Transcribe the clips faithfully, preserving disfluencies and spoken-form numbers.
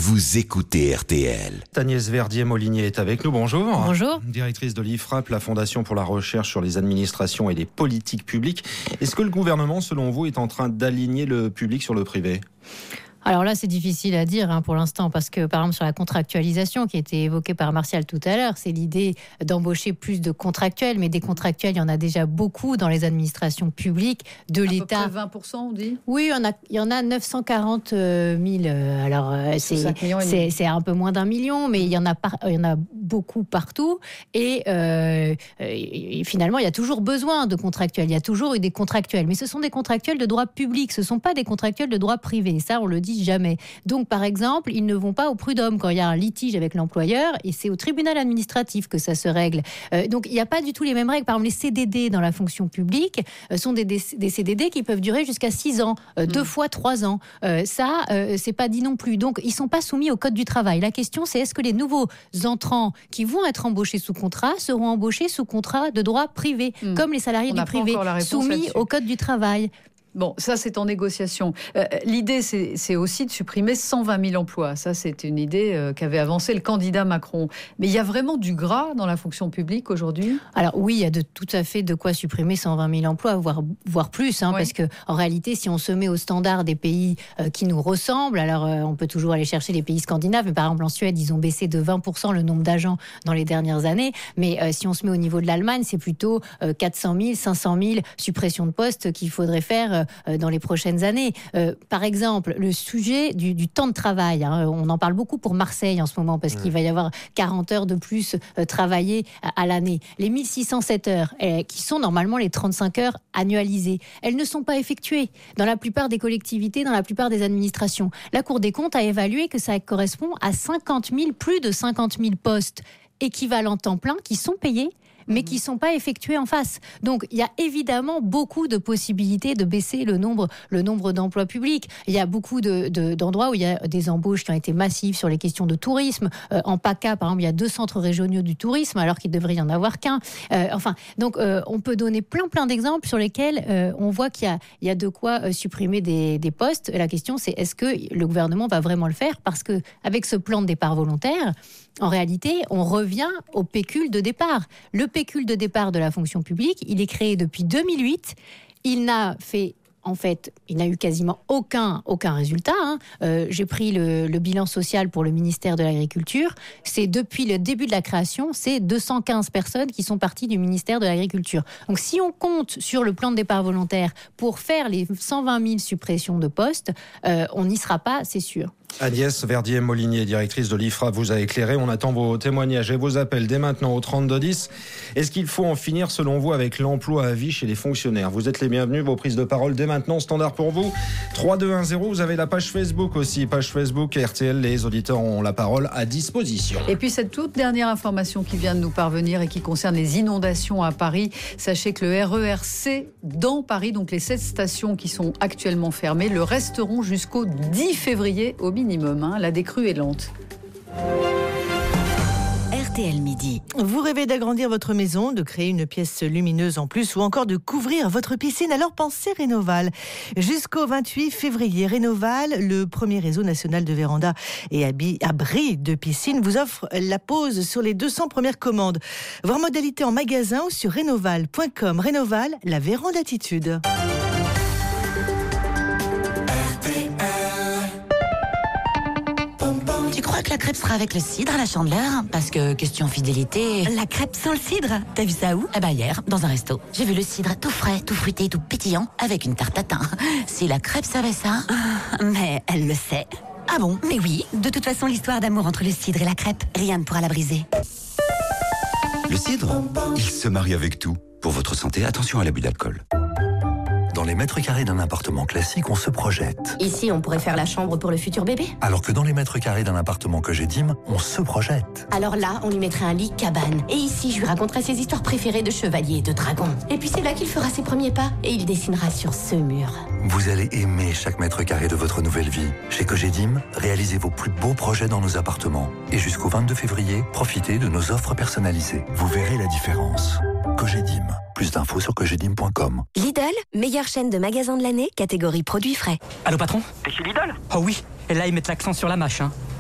vous écoutez R T L. Agnès Verdier-Molinier est avec nous, bonjour. Bonjour. Directrice de l'I F R A P, la Fondation pour la recherche sur les administrations et les politiques publiques. Est-ce que le gouvernement, selon vous, est en train d'aligner le public sur le privé ? Alors là, c'est difficile à dire hein, pour l'instant, parce que par exemple sur la contractualisation qui a été évoquée par Martial tout à l'heure, c'est l'idée d'embaucher plus de contractuels, mais des contractuels, il y en a déjà beaucoup dans les administrations publiques de à l'État. À peu près vingt pour cent, on dit ? Oui, il y en a, il y en a neuf cent quarante mille. Alors c'est, c'est, c'est un peu moins d'un million, mais il y en a, par, il y en a beaucoup partout. Et, euh, et finalement, il y a toujours besoin de contractuels. Il y a toujours eu des contractuels, mais ce sont des contractuels de droit public, ce ne sont pas des contractuels de droit privé. Ça, on le dit jamais. Donc, par exemple, ils ne vont pas au prud'homme quand il y a un litige avec l'employeur et c'est au tribunal administratif que ça se règle. Euh, donc, il n'y a pas du tout les mêmes règles. Par exemple, les C D D dans la fonction publique euh, sont des, des, des C D D qui peuvent durer jusqu'à six ans, euh, mmh. deux fois trois ans. Euh, ça, euh, c'est pas dit non plus. Donc, ils ne sont pas soumis au Code du travail. La question, c'est est-ce que les nouveaux entrants qui vont être embauchés sous contrat seront embauchés sous contrat de droit privé, mmh. comme les salariés On du privé, soumis là-dessus. au Code du travail. Bon, ça, c'est en négociation. Euh, l'idée, c'est, c'est aussi de supprimer cent vingt mille emplois. Ça, c'est une idée euh, qu'avait avancé le candidat Macron. Mais il y a vraiment du gras dans la fonction publique aujourd'hui ? Alors oui, il y a de, tout à fait de quoi supprimer cent vingt mille emplois, voire, voire plus. Hein, oui. Parce qu'en réalité, si on se met au standard des pays euh, qui nous ressemblent, alors euh, on peut toujours aller chercher les pays scandinaves. Mais par exemple, en Suède, ils ont baissé de vingt pour cent le nombre d'agents dans les dernières années. Mais euh, si on se met au niveau de l'Allemagne, c'est plutôt euh, quatre cent mille, cinq cent mille suppressions de postes qu'il faudrait faire euh, dans les prochaines années. Euh, par exemple, le sujet du, du temps de travail, hein, on en parle beaucoup pour Marseille en ce moment, parce mmh. qu'il va y avoir quarante heures de plus euh, travaillées à, à l'année. Les mille six cent sept heures, euh, qui sont normalement les trente-cinq heures annualisées, elles ne sont pas effectuées dans la plupart des collectivités, dans la plupart des administrations. La Cour des comptes a évalué que ça correspond à cinquante mille, plus de cinquante mille postes équivalents temps plein qui sont payés, mais qui ne sont pas effectués en face. Donc, il y a évidemment beaucoup de possibilités de baisser le nombre, le nombre d'emplois publics. Il y a beaucoup de, de, d'endroits où il y a des embauches qui ont été massives sur les questions de tourisme. Euh, en PACA, par exemple, il y a deux centres régionaux du tourisme, alors qu'il devrait y en avoir qu'un. Euh, enfin, donc, euh, on peut donner plein, plein d'exemples sur lesquels euh, on voit qu'il y a, il y a de quoi euh, supprimer des, des postes. La question, c'est est-ce que le gouvernement va vraiment le faire ? Parce qu'avec ce plan de départ volontaire, en réalité, on revient au pécule de départ. Le pécule de départ de la fonction publique, il est créé depuis deux mille huit. Il n'a fait... En fait, il n'a eu quasiment aucun, aucun résultat. Hein. Euh, j'ai pris le, le bilan social pour le ministère de l'Agriculture. C'est depuis le début de la création, c'est deux cent quinze personnes qui sont parties du ministère de l'Agriculture. Donc, si on compte sur le plan de départ volontaire pour faire les cent vingt mille suppressions de postes, euh, on n'y sera pas, c'est sûr. Agnès Verdier-Molinier, directrice de l'I F R A P, vous a éclairé. On attend vos témoignages et vos appels dès maintenant au trente-deux dix. Est-ce qu'il faut en finir, selon vous, avec l'emploi à vie chez les fonctionnaires ? Vous êtes les bienvenus, vos prises de parole dès maintenant, standard pour vous. trois deux un zéro, vous avez la page Facebook aussi. Page Facebook R T L, les auditeurs ont la parole à disposition. Et puis cette toute dernière information qui vient de nous parvenir et qui concerne les inondations à Paris. Sachez que le R E R C dans Paris, donc les sept stations qui sont actuellement fermées, le resteront jusqu'au dix février au minimum. Hein. La décrue est lente. R T L Midi. Vous rêvez d'agrandir votre maison, de créer une pièce lumineuse en plus ou encore de couvrir votre piscine, alors pensez Rénoval. Jusqu'au vingt-huit février, Rénoval, le premier réseau national de vérandas et abris de piscine, vous offre la pose sur les deux cents premières commandes. Voir modalité en magasin ou sur rénoval point com. Rénoval, la vérandatitude. Tu crois que la crêpe sera avec le cidre à la Chandeleur ? Parce que, question fidélité... La crêpe sans le cidre ? T'as vu ça où ? Eh ben hier, dans un resto. J'ai vu le cidre tout frais, tout fruité, tout pétillant, avec une tarte tatin. Si la crêpe savait ça... Mais elle le sait. Ah bon ? Mais oui, de toute façon, l'histoire d'amour entre le cidre et la crêpe, rien ne pourra la briser. Le cidre, il se marie avec tout. Pour votre santé, attention à l'abus d'alcool. Dans les mètres carrés d'un appartement classique, on se projette. Ici, on pourrait faire la chambre pour le futur bébé. Alors que dans les mètres carrés d'un appartement Cogedim, on se projette. Alors là, on lui mettrait un lit cabane. Et ici, je lui raconterai ses histoires préférées de chevaliers et de dragons. Et puis c'est là qu'il fera ses premiers pas. Et il dessinera sur ce mur. Vous allez aimer chaque mètre carré de votre nouvelle vie. Chez Cogedim, réalisez vos plus beaux projets dans nos appartements. Et jusqu'au vingt-deux février, profitez de nos offres personnalisées. Vous verrez la différence. Cogedim. Plus d'infos sur cogedim point com. Lidl, meilleure chaîne de magasins de l'année, catégorie produits frais. Allô patron ? T'es chez Lidl ? Oh oui, et là ils mettent l'accent sur la mâche. Hein.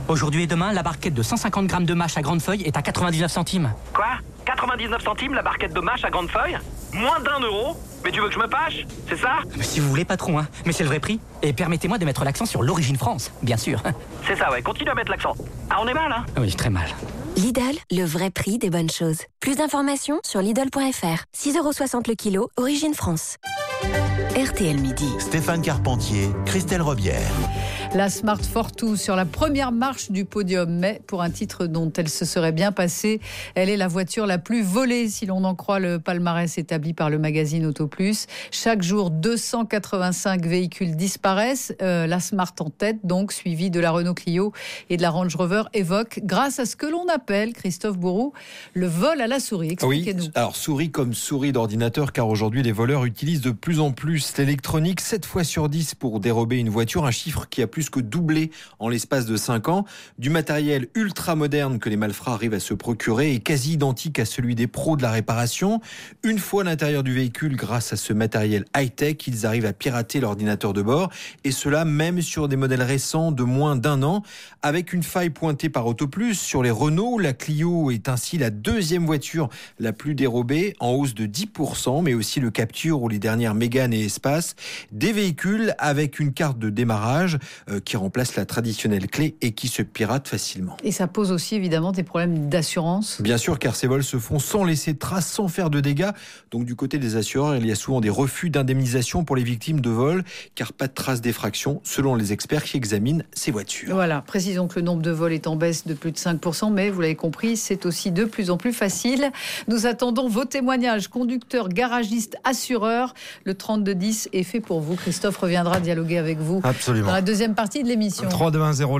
Aujourd'hui et demain, la barquette de cent cinquante grammes de mâche à grande feuille est à quatre-vingt-dix-neuf centimes. Quoi ? quatre-vingt-dix-neuf centimes la barquette de mâche à grande feuille ? Moins d'un euro ? Mais tu veux que je me fâche ? C'est ça ? Mais si vous voulez, patron, hein. Mais c'est le vrai prix. Et permettez-moi de mettre l'accent sur l'origine France, bien sûr. C'est ça, ouais. Continue à mettre l'accent. Ah, on est mal, hein ? Oui, très mal. Lidl, le vrai prix des bonnes choses. Plus d'informations sur Lidl point F R. six euros soixante le kilo, origine France. R T L Midi. Stéphane Carpentier, Christelle Robière. La Smart Fortwo sur la première marche du podium, mais pour un titre dont elle se serait bien passée, elle est la voiture la plus volée, si l'on en croit le palmarès établi par le magazine Auto Plus. Chaque jour, deux cent quatre-vingt-cinq véhicules disparaissent. Euh, la Smart en tête, donc, suivie de la Renault Clio et de la Range Rover Evoque, grâce à ce que l'on appelle, Christophe Bourroux, le vol à la souris. Expliquez-nous. Oui, alors souris comme souris d'ordinateur, car aujourd'hui les voleurs utilisent de plus en plus l'électronique, sept fois sur dix pour dérober une voiture, un chiffre qui a plus que doublé en l'espace de cinq ans. Du matériel ultra moderne que les malfrats arrivent à se procurer est quasi identique à celui des pros de la réparation. Une fois à l'intérieur du véhicule, grâce à ce matériel high-tech, ils arrivent à pirater l'ordinateur de bord, et cela même sur des modèles récents de moins d'un an. Avec une faille pointée par Autoplus sur les Renault, la Clio est ainsi la deuxième voiture la plus dérobée, en hausse de dix pour cent, mais aussi le Capture ou les dernières Mégane et Espace. Des véhicules avec une carte de démarrage euh, qui remplace la traditionnelle clé et qui se pirate facilement. Et ça pose aussi évidemment des problèmes d'assurance. Bien sûr, car ces vols se font sans laisser de traces, sans faire de dégâts. Donc du côté des assureurs, il y a souvent des refus d'indemnisation pour les victimes de vols, car pas de traces d'effraction, selon les experts qui examinent ces voitures. Voilà, précisons que le nombre de vols est en baisse de plus de cinq pour cent, mais vous l'avez compris, c'est aussi de plus en plus facile. Nous attendons vos témoignages, conducteurs, garagistes, assureurs. Le trente-deux dix est fait pour vous. Christophe reviendra dialoguer avec vous. Absolument. Dans la deuxième partie de l'émission. trois deux un zéro